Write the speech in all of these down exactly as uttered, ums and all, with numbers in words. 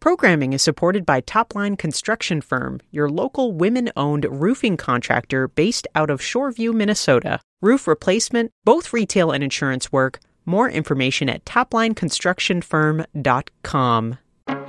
Programming is supported by Topline Construction Firm, your local women-owned roofing contractor based out of Shoreview, Minnesota. Roof replacement, both retail and insurance work. More information at topline construction firm dot com.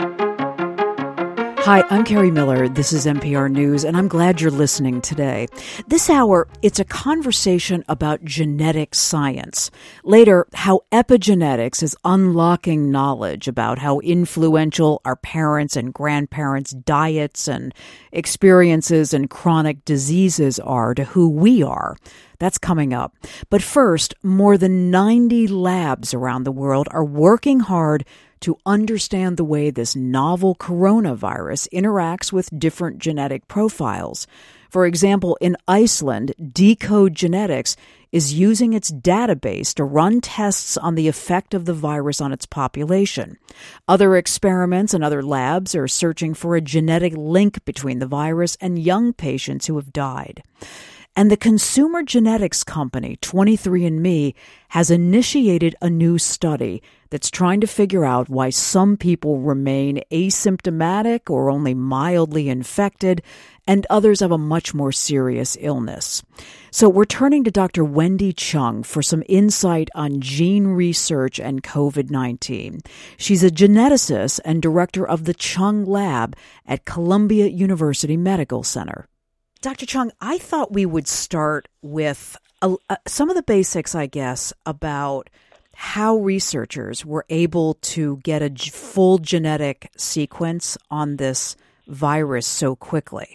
Hi, I'm Carrie Miller. This is N P R News, and I'm glad you're listening today. This hour, it's a conversation about genetic science. Later, how epigenetics is unlocking knowledge about how influential our parents' and grandparents' diets and experiences and chronic diseases are to who we are. That's coming up. But first, more than ninety labs around the world are working hard to understand the way this novel coronavirus interacts with different genetic profiles. For example, in Iceland, Decode Genetics is using its database to run tests on the effect of the virus on its population. Other experiments and other labs are searching for a genetic link between the virus and young patients who have died. And the consumer genetics company twenty-three and me has initiated a new study that's trying to figure out why some people remain asymptomatic or only mildly infected, and others have a much more serious illness. So we're turning to Doctor Wendy Chung for some insight on gene research and COVID nineteen. She's a geneticist and director of the Chung Lab at Columbia University Medical Center. Doctor Chung, I thought we would start with a, a, some of the basics, I guess, about how researchers were able to get a g- full genetic sequence on this virus so quickly.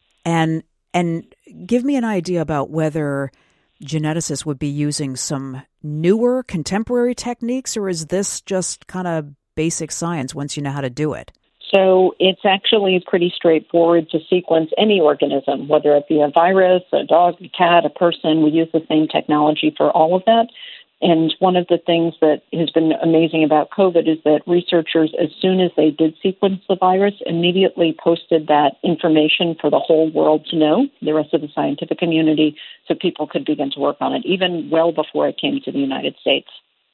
And and give me an idea about whether geneticists would be using some newer, contemporary techniques, or is this just kind of basic science once you know how to do it? So it's actually pretty straightforward to sequence any organism, whether it be a virus, a dog, a cat, a person. We use the same technology for all of that. And one of the things that has been amazing about COVID is that researchers, as soon as they did sequence the virus, immediately posted that information for the whole world to know, the rest of the scientific community, so people could begin to work on it, even well before it came to the United States.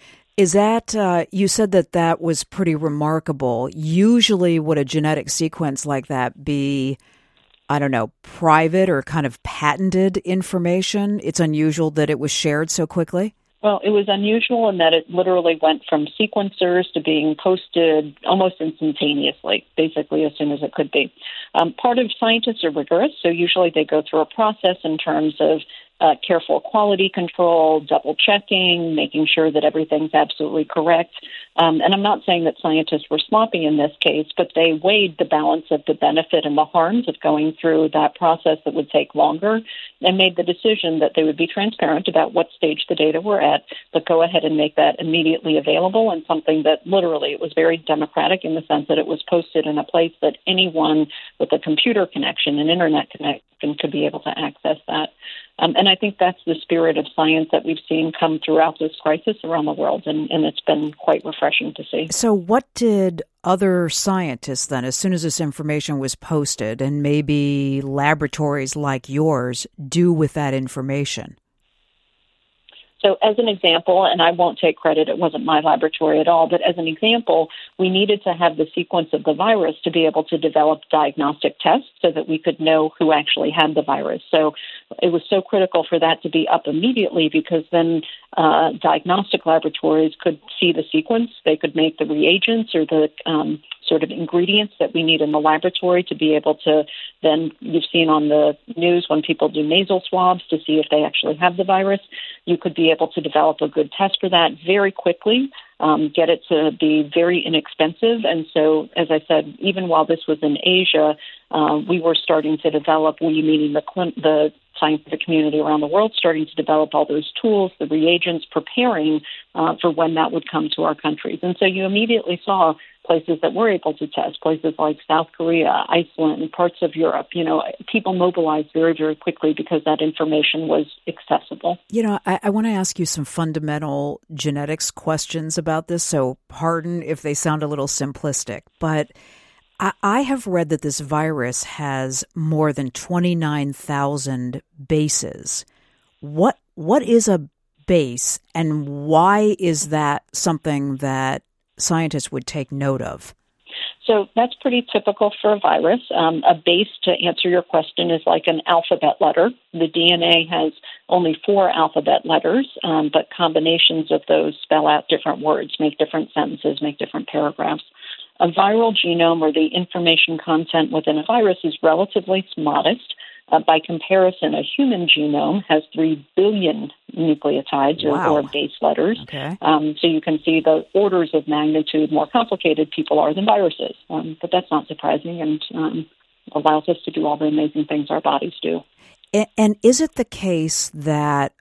Is that, uh, you said that that was pretty remarkable. Usually would a genetic sequence like that be, I don't know, private or kind of patented information? It's unusual that it was shared so quickly? Well, it was unusual in that it literally went from sequencers to being posted almost instantaneously, basically as soon as it could be. Um, part of scientists are rigorous, so usually they go through a process in terms of Uh, careful quality control, double-checking, making sure that everything's absolutely correct. Um, and I'm not saying that scientists were sloppy in this case, but they weighed the balance of the benefit and the harms of going through that process that would take longer and made the decision that they would be transparent about what stage the data were at, but go ahead and make that immediately available, and something that literally it was very democratic in the sense that it was posted in a place that anyone with a computer connection, an internet connection, could be able to access that. Um, and I think that's the spirit of science that we've seen come throughout this crisis around the world, and, and it's been quite refreshing to see. So what did other scientists then, as soon as this information was posted, and maybe laboratories like yours, do with that information? So as an example, and I won't take credit, it wasn't my laboratory at all, but as an example, we needed to have the sequence of the virus to be able to develop diagnostic tests so that we could know who actually had the virus. So it was so critical for that to be up immediately, because then uh, diagnostic laboratories could see the sequence. They could make the reagents or the um, sort of ingredients that we need in the laboratory to be able to then, you've seen on the news when people do nasal swabs to see if they actually have the virus, you could be able to develop a good test for that very quickly, um, get it to be very inexpensive. And so, as I said, even while this was in Asia, uh, we were starting to develop, we meaning the, the scientific community around the world, starting to develop all those tools, the reagents, preparing uh, for when that would come to our countries. And so you immediately saw places that were able to test, places like South Korea, Iceland, parts of Europe. You know, people mobilized very, very quickly because that information was accessible. You know, I, I want to ask you some fundamental genetics questions about this, so pardon if they sound a little simplistic, but I, I have read that this virus has more than twenty-nine thousand bases. What What is a base, and why is that something that scientists would take note of? So that's pretty typical for a virus. Um, a base, to answer your question, is like an alphabet letter. The D N A has only four alphabet letters, um, but combinations of those spell out different words, make different sentences, make different paragraphs. A viral genome, or the information content within a virus, is relatively modest. Uh, by comparison, a human genome has three billion nucleotides wow. or, or base letters. Okay. Um, so you can see the orders of magnitude more complicated people are than viruses. Um, but that's not surprising and um, allows us to do all the amazing things our bodies do. And, and is it the case that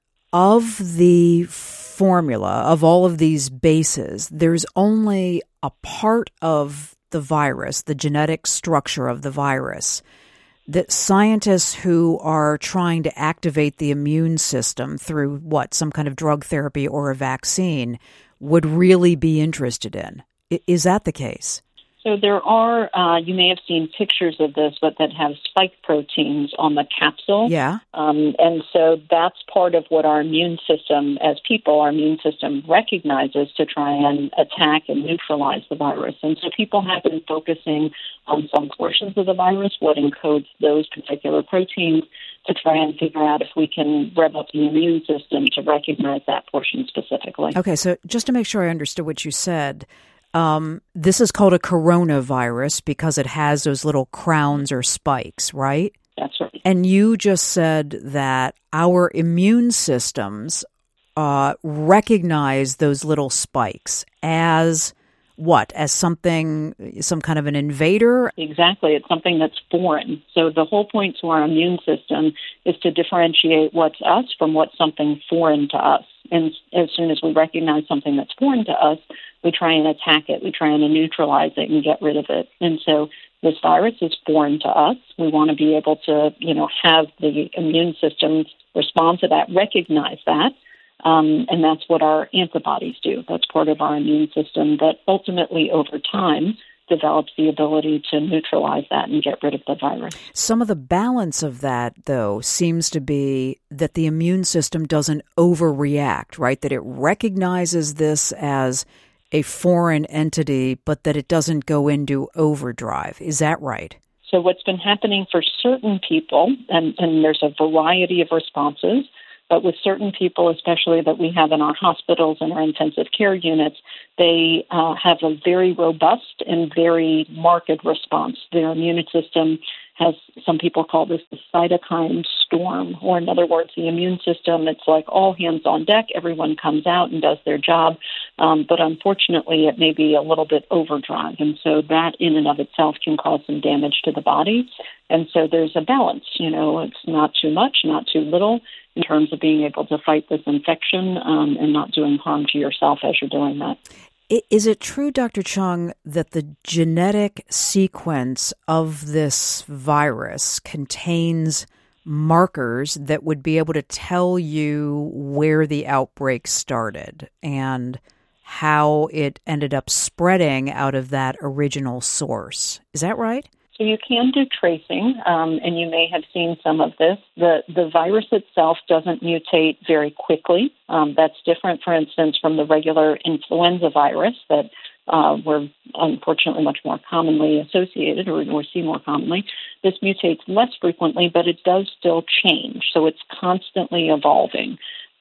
of the formula, of all of these bases, there's only a part of the virus, the genetic structure of the virus, that scientists who are trying to activate the immune system through what, some kind of drug therapy or a vaccine would really be interested in? Is that the case? So there are, uh, you may have seen pictures of this, but that have spike proteins on the capsule. Yeah. Um, and so that's part of what our immune system, as people, our immune system recognizes to try and attack and neutralize the virus. And so people have been focusing on some portions of the virus, what encodes those particular proteins, to try and figure out if we can rev up the immune system to recognize that portion specifically. Okay, so just to make sure I understood what you said, Um, this is called a coronavirus because it has those little crowns or spikes, right? That's right. And you just said that our immune systems uh, recognize those little spikes as what? As something, some kind of an invader? Exactly. It's something that's foreign. So the whole point to our immune system is to differentiate what's us from what's something foreign to us. And as soon as we recognize something that's foreign to us, we try and attack it. We try and neutralize it and get rid of it. And so this virus is foreign to us. We want to be able to, you know, have the immune system respond to that, recognize that. Um, and that's what our antibodies do. That's part of our immune system that ultimately, over time, develops the ability to neutralize that and get rid of the virus. Some of the balance of that, though, seems to be that the immune system doesn't overreact, right? That it recognizes this as a foreign entity, but that it doesn't go into overdrive. Is that right? So what's been happening for certain people, and, and there's a variety of responses, but with certain people, especially that we have in our hospitals and our intensive care units, they uh, have a very robust and very marked response. Their immune system has, some people call this the cytokine storm, or in other words, the immune system, it's like all hands on deck. Everyone comes out and does their job. Um, but unfortunately, it may be a little bit overdrive. And so that in and of itself can cause some damage to the body. And so there's a balance. You know, it's not too much, not too little, in terms of being able to fight this infection um, and not doing harm to yourself as you're doing that. Is it true, Doctor Chung, that the genetic sequence of this virus contains markers that would be able to tell you where the outbreak started and how it ended up spreading out of that original source? Is that right? So you can do tracing, um, and you may have seen some of this. The the virus itself doesn't mutate very quickly. Um, that's different, for instance, from the regular influenza virus that uh, we're unfortunately much more commonly associated or, or see more commonly. This mutates less frequently, but it does still change. So it's constantly evolving.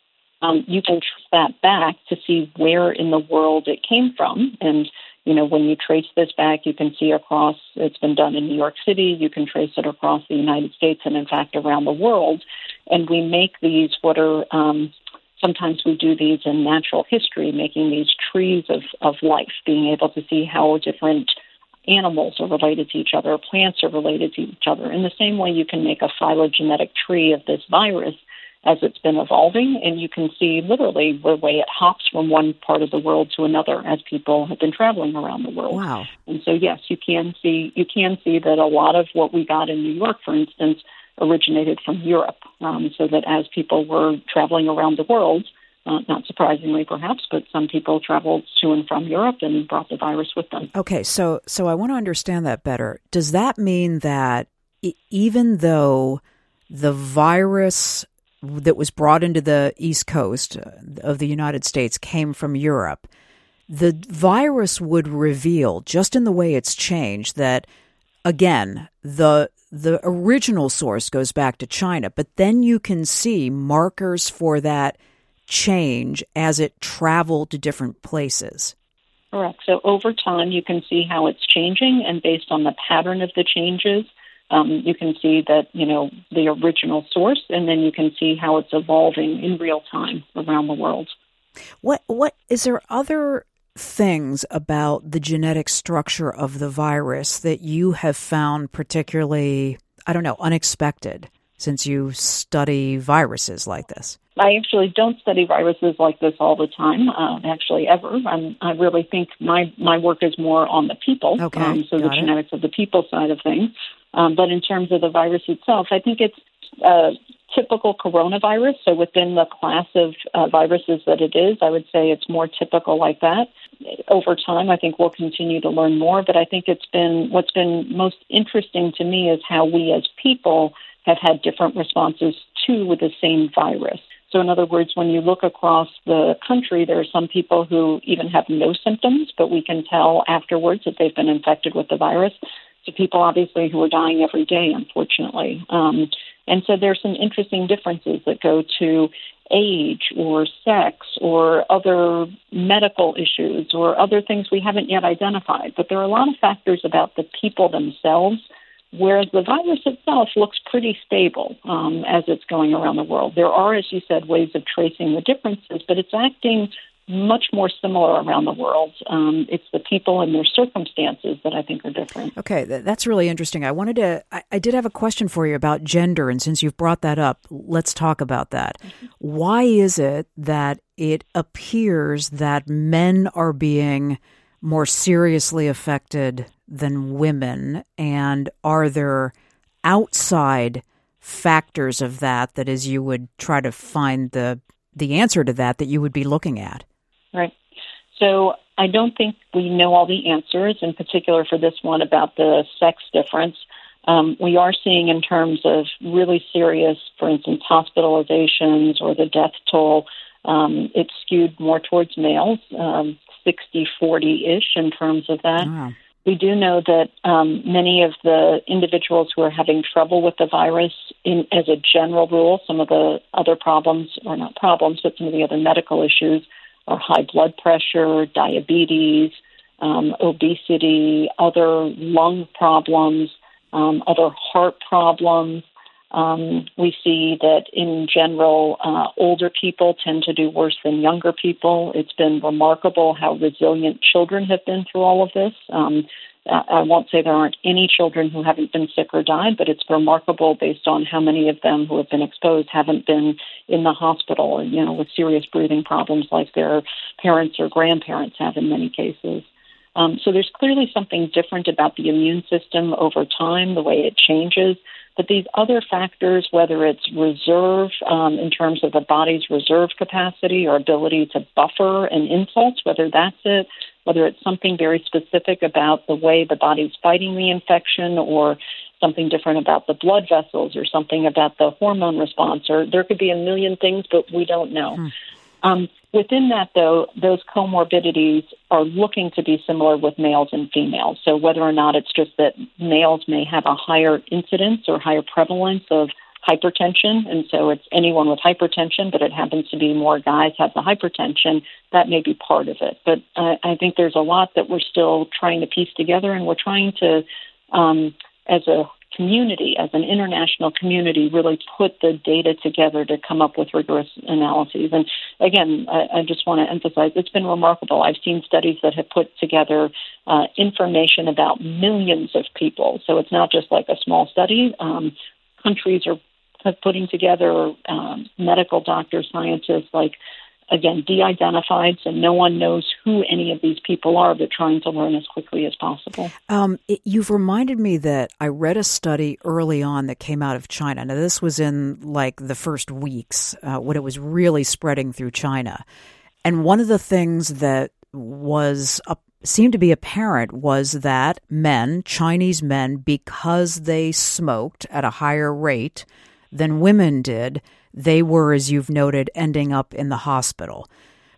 Um, you can trace that back to see where in the world it came from. And, you know, when you trace this back, you can see across, it's been done in New York City, you can trace it across the United States and, in fact, around the world. And we make these what are, um, sometimes we do these in natural history, making these trees of, of life, being able to see how different animals are related to each other, plants are related to each other. In the same way, you can make a phylogenetic tree of this virus as it's been evolving, and you can see literally the way it hops from one part of the world to another as people have been traveling around the world. Wow. And so, yes, you can see you can see that a lot of what we got in New York, for instance, originated from Europe, um, so that as people were traveling around the world, uh, not surprisingly perhaps, but some people traveled to and from Europe and brought the virus with them. Okay, so so I want to understand that better. Does that mean that e- even though the virus that was brought into the East Coast of the United States came from Europe, the virus would reveal, just in the way it's changed, that, again, the the original source goes back to China, but then you can see markers for that change as it traveled to different places. Correct. So over time, you can see how it's changing, and based on the pattern of the changes, um, you can see that, you know, the original source, and then you can see how it's evolving in real time around the world. What what is there other things about the genetic structure of the virus that you have found particularly, I don't know, unexpected, since you study viruses like this? I actually don't study viruses like this all the time, uh, actually ever. I'm, I really think my, my work is more on the people, okay, um, so the it. genetics of the people side of things. Um, but in terms of the virus itself, I think it's uh, typical coronavirus. So within the class of uh, viruses that it is, I would say it's more typical like that. Over time, I think we'll continue to learn more. But I think it's been what's been most interesting to me is how we as people have had different responses to the same virus. So in other words, when you look across the country, there are some people who even have no symptoms, but we can tell afterwards that they've been infected with the virus, to people obviously who are dying every day, unfortunately. Um, and so there's some interesting differences that go to age or sex or other medical issues or other things we haven't yet identified. But there are a lot of factors about the people themselves, whereas the virus itself looks pretty stable um, as it's going around the world. There are, as you said, ways of tracing the differences, but it's acting much more similar around the world. Um, it's the people and their circumstances that I think are different. Okay, that's really interesting. I wanted to, I, I did have a question for you about gender, and since you've brought that up, let's talk about that. Mm-hmm. Why is it that it appears that men are being more seriously affected than women, and are there outside factors of that that as you would try to find the the answer to that that you would be looking at? Right. So I don't think we know all the answers, in particular for this one about the sex difference. Um, we are seeing in terms of really serious, for instance, hospitalizations or the death toll, um, it's skewed more towards males, um, sixty forty-ish in terms of that. Wow. We do know that um, many of the individuals who are having trouble with the virus, in, as a general rule, some of the other problems, or not problems, but some of the other medical issues are high blood pressure, diabetes, um, obesity, other lung problems, um, other heart problems. Um, we see that in general, uh, older people tend to do worse than younger people. It's been remarkable how resilient children have been through all of this. Um, I won't say there aren't any children who haven't been sick or died, but it's remarkable based on how many of them who have been exposed haven't been in the hospital, you know, with serious breathing problems like their parents or grandparents have in many cases. Um, so there's clearly something different about the immune system over time, the way it changes. But these other factors, whether it's reserve um, in terms of the body's reserve capacity or ability to buffer an insult, whether that's it, whether it's something very specific about the way the body's fighting the infection or something different about the blood vessels or something about the hormone response, or there could be a million things, but we don't know. Hmm. Um, within that, though, those comorbidities are looking to be similar with males and females. So whether or not it's just that males may have a higher incidence or higher prevalence of hypertension, and so it's anyone with hypertension, but it happens to be more guys have the hypertension, that may be part of it. But uh, I think there's a lot that we're still trying to piece together, and we're trying to, um, as a community, as an international community, really put the data together to come up with rigorous analyses. And again, I, I just want to emphasize, it's been remarkable. I've seen studies that have put together uh, information about millions of people. So it's not just like a small study. Um, countries are putting together um, medical doctors, scientists, like, again, de-identified, so no one knows who any of these people are, but trying to learn as quickly as possible. Um, it, you've reminded me that I read a study early on that came out of China. Now, this was in, like, the first weeks, uh, when it was really spreading through China. And one of the things that was uh, seemed to be apparent was that men, Chinese men, because they smoked at a higher rate than women did, they were, as you've noted, ending up in the hospital.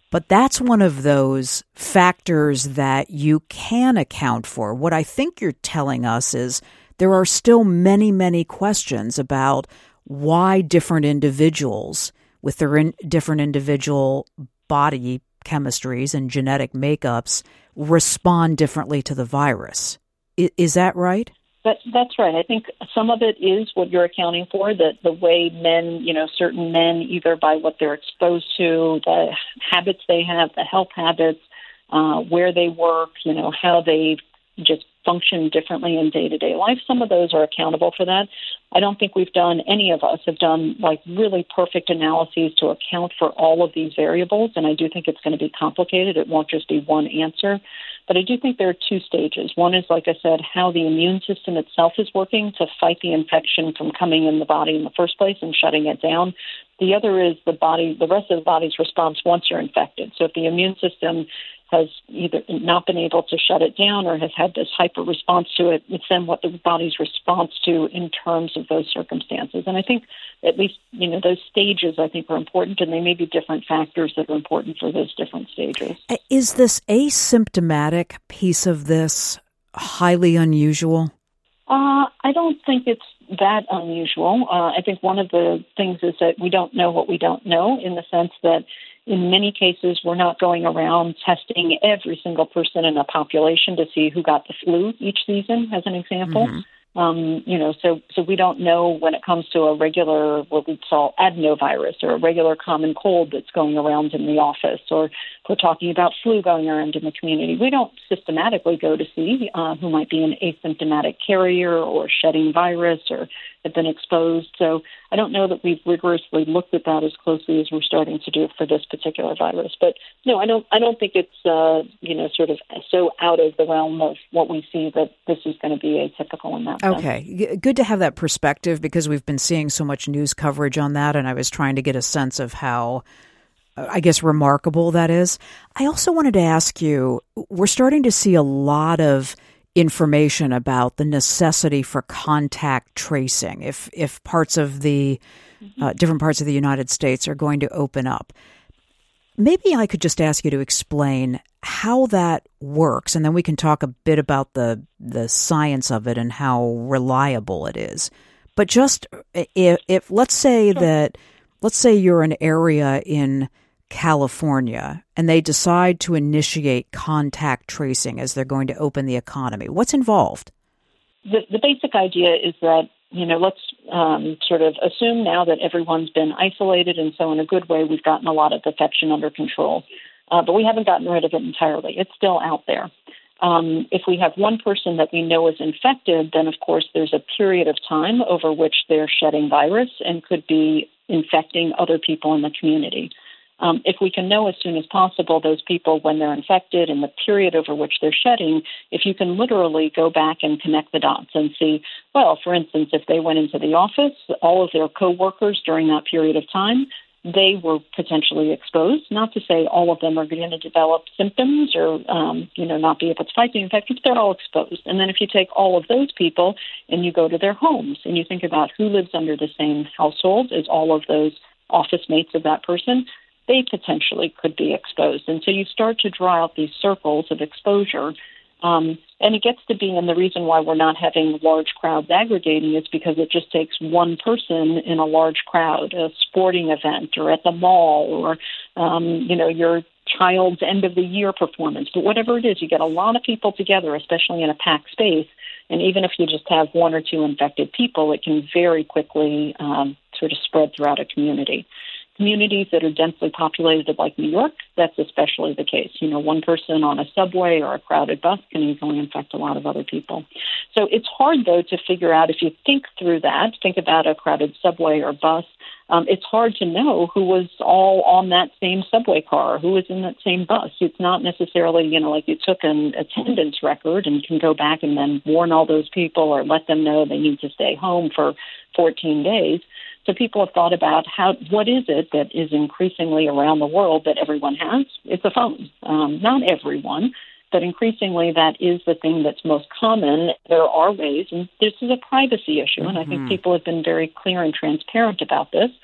But that's one of those factors that you can account for. What I think you're telling us is there are still many, many questions about why different individuals with their in, different individual body chemistries and genetic makeups respond differently to the virus. I, is that right? That, that's right. I think some of it is what you're accounting for, that the way men, you know, certain men, either by what they're exposed to, the habits they have, the health habits, uh, where they work, you know, how they just function differently in day-to-day life. Some of those are accountable for that. I don't think we've done, any of us have done like really perfect analyses to account for all of these variables, and I do think it's going to be complicated. It won't just be one answer. But I do think there are two stages. One is, like I said, how the immune system itself is working to fight the infection from coming in the body in the first place and shutting it down. The other is the body, the rest of the body's response once you're infected. So if the immune system has either not been able to shut it down or has had this hyper response to it, it's then what the body's response to in terms of those circumstances. And I think at least, you know, those stages I think are important, and they may be different factors that are important for those different stages. Is this asymptomatic piece of this highly unusual? Uh, I don't think it's that unusual. Uh, I think one of the things is that we don't know what we don't know, in the sense that in many cases, we're not going around testing every single person in a population to see who got the flu each season, as an example. Mm-hmm. Um, you know, so so we don't know when it comes to a regular, what we call adenovirus, or a regular common cold that's going around in the office, or if we're talking about flu going around in the community. We don't systematically go to see uh, who might be an asymptomatic carrier or shedding virus or have been exposed. So I don't know that we've rigorously looked at that as closely as we're starting to do for this particular virus. But no, I don't. I don't think it's uh, you know sort of so out of the realm of what we see that this is going to be atypical in that. Okay, G- good to have that perspective, because we've been seeing so much news coverage on that, and I was trying to get a sense of how, uh, I guess, remarkable that is. I also wanted to ask you, we're starting to see a lot of information about the necessity for contact tracing if if parts of the uh, different parts of the United States are going to open up. Maybe I could just ask you to explain how that works, and then we can talk a bit about the the science of it and how reliable it is. But just if, if let's say sure. that let's say you're an area in California and they decide to initiate contact tracing as they're going to open the economy, what's involved? The, the basic idea is that, you know, let's um, sort of assume now that everyone's been isolated, and so in a good way we've gotten a lot of infection under control. Uh, but we haven't gotten rid of it entirely. It's still out there. Um, if we have one person that we know is infected, then of course there's a period of time over which they're shedding virus and could be infecting other people in the community. Um, if we can know as soon as possible those people when they're infected and the period over which they're shedding, if you can literally go back and connect the dots and see, well, for instance, if they went into the office, all of their coworkers during that period of time, they were potentially exposed. Not to say all of them are going to develop symptoms or, um, you know, not be able to fight the infection, but they're all exposed. And then if you take all of those people and you go to their homes and you think about who lives under the same household as all of those office mates of that person, they potentially could be exposed. And so you start to draw out these circles of exposure. Um, and it gets to be, and the reason why we're not having large crowds aggregating is because it just takes one person in a large crowd, a sporting event or at the mall or, um, you know, your child's end of the year performance. But whatever it is, you get a lot of people together, especially in a packed space. And even if you just have one or two infected people, it can very quickly um, sort of spread throughout a community. Communities that are densely populated like New York, that's especially the case. You know, one person on a subway or a crowded bus can easily infect a lot of other people. So it's hard, though, to figure out, if you think through that, think about a crowded subway or bus, um, it's hard to know who was all on that same subway car, who was in that same bus. It's not necessarily, you know, like you took an attendance record and can go back and then warn all those people or let them know they need to stay home for fourteen days. So people have thought about how, what is it that is increasingly around the world that everyone has? It's a phone. Um, not everyone, but increasingly that is the thing that's most common. There are ways, and this is a privacy issue, and mm-hmm. I think people have been very clear and transparent about this,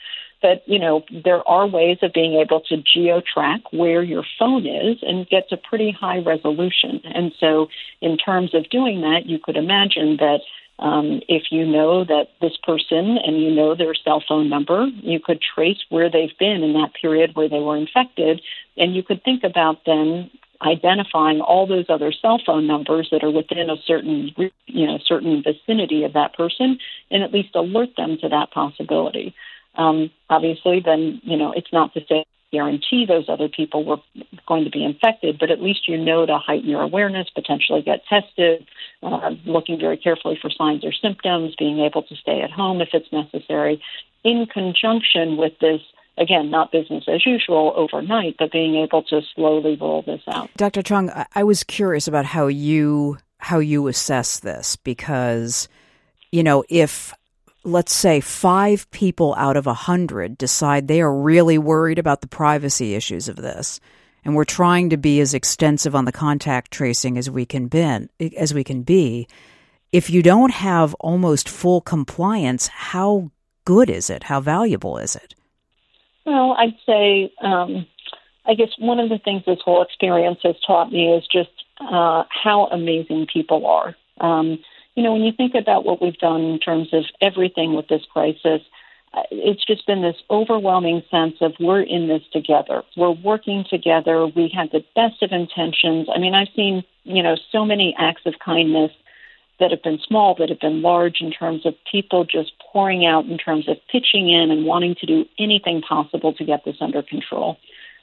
But, you know, there are ways of being able to geo-track where your phone is and get to pretty high resolution. And so in terms of doing that, you could imagine that um, if you know that this person and you know their cell phone number, you could trace where they've been in that period where they were infected. And you could think about then identifying all those other cell phone numbers that are within a certain, you know, certain vicinity of that person and at least alert them to that possibility. Um, obviously, then, you know, it's not to say guarantee those other people were going to be infected, but at least you know to heighten your awareness, potentially get tested, uh, looking very carefully for signs or symptoms, being able to stay at home if it's necessary, in conjunction with this, again, not business as usual overnight, but being able to slowly roll this out. Doctor Chung, I was curious about how you how you assess this because, you know, if let's say five people out of a hundred decide they are really worried about the privacy issues of this, and we're trying to be as extensive on the contact tracing as we can be, as we can be. If you don't have almost full compliance, how good is it? How valuable is it? Well, I'd say, um, I guess one of the things this whole experience has taught me is just uh, how amazing people are. Um, You know, when you think about what we've done in terms of everything with this crisis, uh, it's just been this overwhelming sense of we're in this together. We're working together. We have the best of intentions. I mean, I've seen, you know, so many acts of kindness that have been small, that have been large in terms of people just pouring out in terms of pitching in and wanting to do anything possible to get this under control.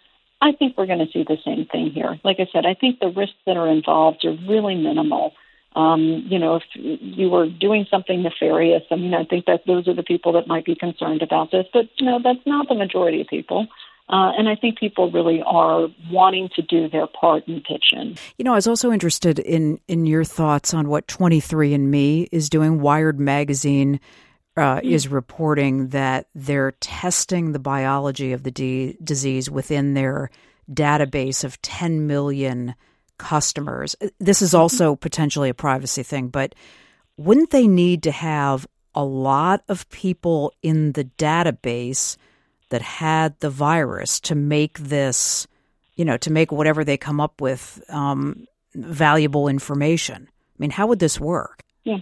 I think we're going to see the same thing here. Like I said, I think the risks that are involved are really minimal. Um, you know, if you were doing something nefarious, I mean, I think that those are the people that might be concerned about this. But, you know, that's not the majority of people. Uh, and I think people really are wanting to do their part and pitch in. You know, I was also interested in, in your thoughts on what twenty-three and me is doing. Wired Magazine uh, mm-hmm. is reporting that they're testing the biology of the d- disease within their database of ten million customers. This is also potentially a privacy thing, but wouldn't they need to have a lot of people in the database that had the virus to make this, you know, to make whatever they come up with um, valuable information? I mean, how would this work? Yeah.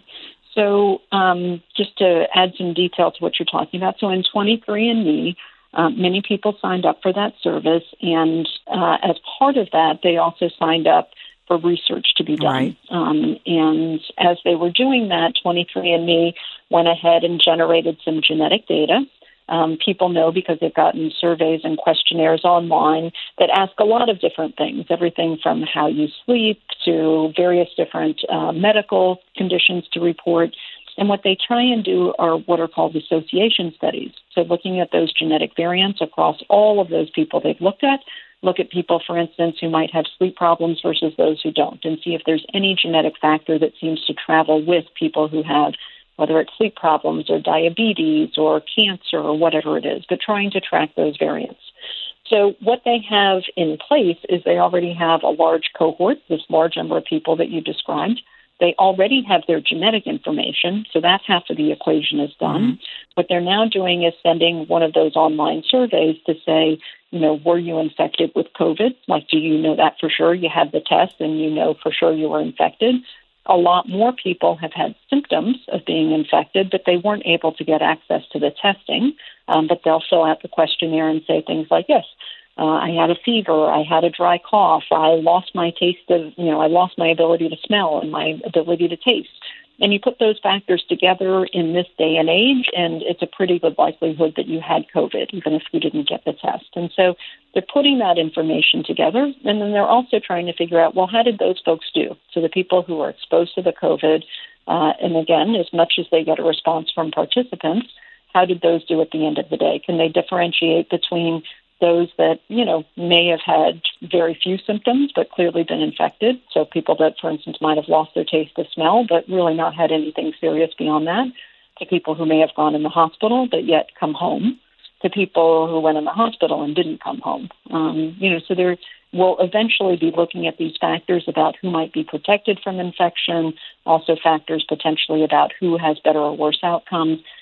So um, just to add some detail to what you're talking about. So in twenty-three and me, Uh, many people signed up for that service, and uh, as part of that, they also signed up for research to be done. Right. Um, and as they were doing that, twenty-three and me went ahead and generated some genetic data. Um, people know because they've gotten surveys and questionnaires online that ask a lot of different things, everything from how you sleep to various different uh, medical conditions to report. And what they try and do are what are called association studies. So looking at those genetic variants across all of those people they've looked at, look at people, for instance, who might have sleep problems versus those who don't, and see if there's any genetic factor that seems to travel with people who have, whether it's sleep problems or diabetes or cancer or whatever it is, but trying to track those variants. So what they have in place is they already have a large cohort, this large number of people that you described. They already have their genetic information, so that half of the equation is done. Mm-hmm. What they're now doing is sending one of those online surveys to say, you know, were you infected with COVID? Like, do you know that for sure? You had the test and you know for sure you were infected. A lot more people have had symptoms of being infected, but they weren't able to get access to the testing. Um, but they'll fill out the questionnaire and say things like, yes, Uh, I had a fever, I had a dry cough, I lost my taste of, you know, I lost my ability to smell and my ability to taste. And you put those factors together in this day and age, and it's a pretty good likelihood that you had COVID, even if you didn't get the test. And so they're putting that information together, and then they're also trying to figure out, well, how did those folks do? So the people who were exposed to the COVID, uh, and again, as much as they get a response from participants, how did those do at the end of the day? Can they differentiate between those that, you know, may have had very few symptoms but clearly been infected? So people that, for instance, might have lost their taste of smell but really not had anything serious beyond that, to people who may have gone in the hospital but yet come home, to people who went in the hospital and didn't come home. Um, you know, so there will eventually be looking at these factors about who might be protected from infection, also factors potentially about who has better or worse outcomes.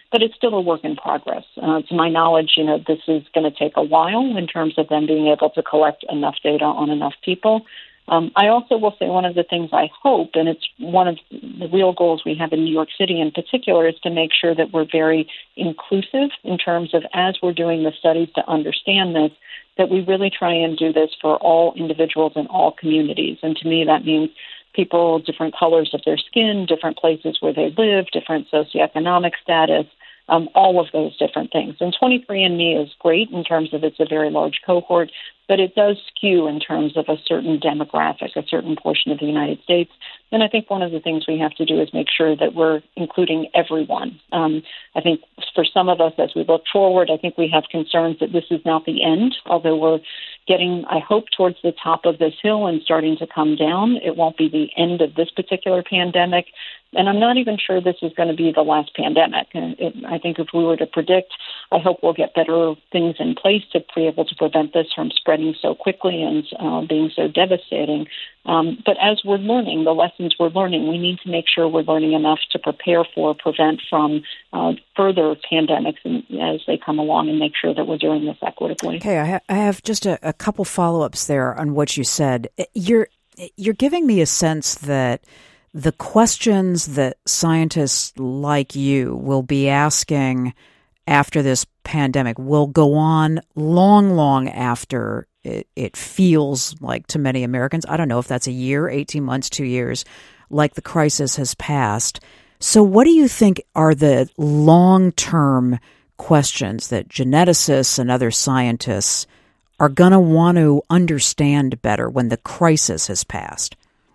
but it's still a work in progress. Uh, to my knowledge, you know, this is going to take a while in terms of them being able to collect enough data on enough people. Um, I also will say one of the things I hope, and it's one of the real goals we have in New York City in particular, is to make sure that we're very inclusive in terms of, as we're doing the studies to understand this, that we really try and do this for all individuals in all communities. And to me, that means people, different colors of their skin, different places where they live, different socioeconomic status, um, all of those different things. And twenty-three and me is great in terms of it's a very large cohort, but it does skew in terms of a certain demographic, a certain portion of the United States. And I think one of the things we have to do is make sure that we're including everyone. Um, I think for some of us, as we look forward, I think we have concerns that this is not the end, although we're getting, I hope, towards the top of this hill and starting to come down. It won't be the end of this particular pandemic. And I'm not even sure this is going to be the last pandemic. And it, I think if we were to predict, I hope we'll get better things in place to be able to prevent this from spreading so quickly and uh, being so devastating. Um, but as we're learning, the lessons we're learning, we need to make sure we're learning enough to prepare for, prevent from uh, further pandemics and, as they come along, and make sure that we're doing this equitably. Okay, I, ha- I have just a, a couple follow-ups there on what you said. You're you're giving me a sense that the questions that scientists like you will be asking after this pandemic will go on long, long after it, it feels like to many Americans, I don't know if that's a year, eighteen months, two years, like the crisis has passed. So what do you think are the long-term questions that geneticists and other scientists are going to want to understand better when the crisis has passed?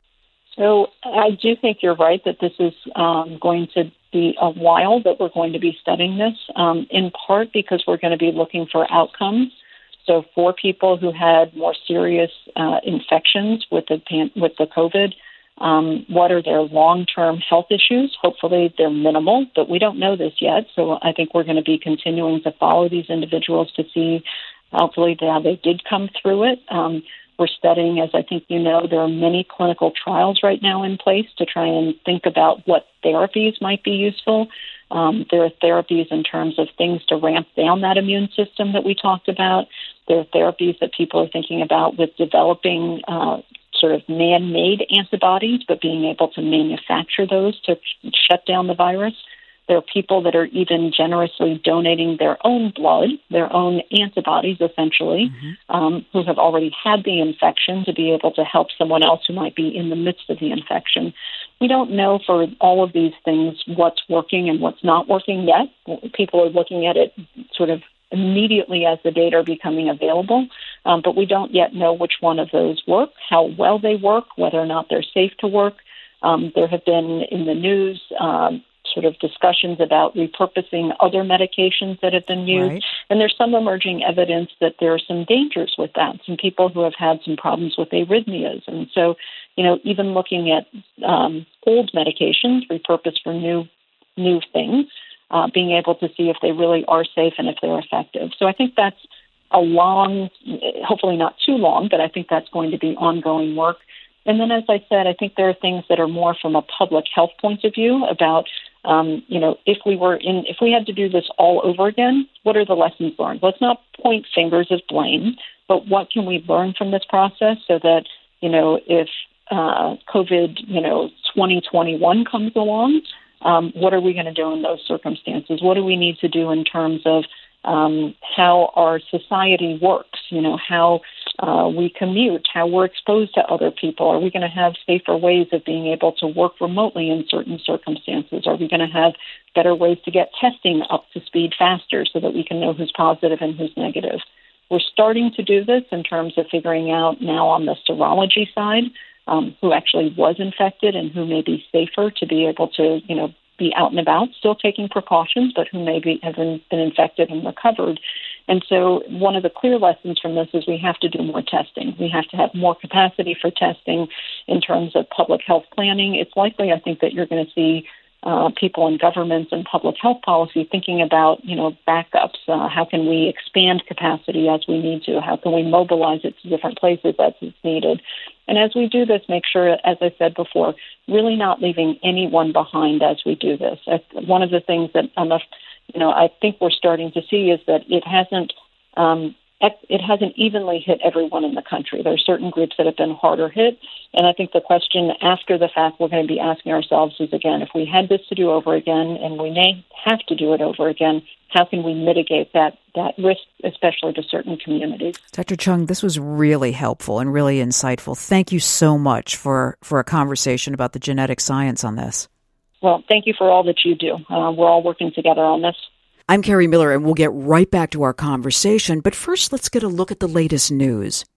So I do think you're right that this is um, going to be a while that we're going to be studying this, um, in part because we're going to be looking for outcomes. So for people who had more serious uh, infections with the pan- with the COVID, um, what are their long-term health issues? Hopefully they're minimal, but we don't know this yet. So I think we're going to be continuing to follow these individuals to see, hopefully, how they did come through it. Um, We're studying, as I think you know, there are many clinical trials right now in place to try and think about what therapies might be useful. Um, there are therapies in terms of things to ramp down that immune system that we talked about. There are therapies that people are thinking about with developing uh, sort of man-made antibodies, but being able to manufacture those to shut down the virus. There are people that are even generously donating their own blood, their own antibodies, essentially, mm-hmm. um, who have already had the infection to be able to help someone else who might be in the midst of the infection. We don't know for all of these things what's working and what's not working yet. People are looking at it sort of immediately as the data are becoming available, um, but we don't yet know which one of those work, how well they work, whether or not they're safe to work. Um, there have been in the news um, sort of discussions about repurposing other medications that have been used. Right. And there's some emerging evidence that there are some dangers with that, some people who have had some problems with arrhythmias. And so, you know, even looking at um, old medications repurposed for new new things, uh, being able to see if they really are safe and if they're effective. So I think that's a long, hopefully not too long, but I think that's going to be ongoing work. And then, as I said, I think there are things that are more from a public health point of view about, um, you know, if we were in, if we had to do this all over again, what are the lessons learned? Let's not point fingers of blame, but what can we learn from this process so that, you know, if uh, COVID, you know, twenty twenty-one comes along, um, what are we going to do in those circumstances? What do we need to do in terms of um, how our society works? You know, how Uh, we commute, how we're exposed to other people. Are we going to have safer ways of being able to work remotely in certain circumstances? Are we going to have better ways to get testing up to speed faster so that we can know who's positive and who's negative? We're starting to do this in terms of figuring out now on the serology side um, who actually was infected and who may be safer to be able to, you know, be out and about, still taking precautions, but who maybe have been, been infected and recovered. And so one of the clear lessons from this is we have to do more testing. We have to have more capacity for testing in terms of public health planning. It's likely, I think, that you're going to see uh, people in governments and public health policy thinking about, you know, backups. Uh, how can we expand capacity as we need to? How can we mobilize it to different places as it's needed? And as we do this, make sure, as I said before, really not leaving anyone behind as we do this. One of the things that I'm a you know, I think we're starting to see is that it hasn't um, it hasn't evenly hit everyone in the country. There are certain groups that have been harder hit, and I think the question after the fact we're going to be asking ourselves is, again, if we had this to do over again, and we may have to do it over again, how can we mitigate that, that risk, especially to certain communities? Doctor Chung, this was really helpful and really insightful. Thank you so much for, for a conversation about the genetic science on this. Well, thank you for all that you do. Uh, we're all working together on this. I'm Carrie Miller, and we'll get right back to our conversation. But first, let's get a look at the latest news.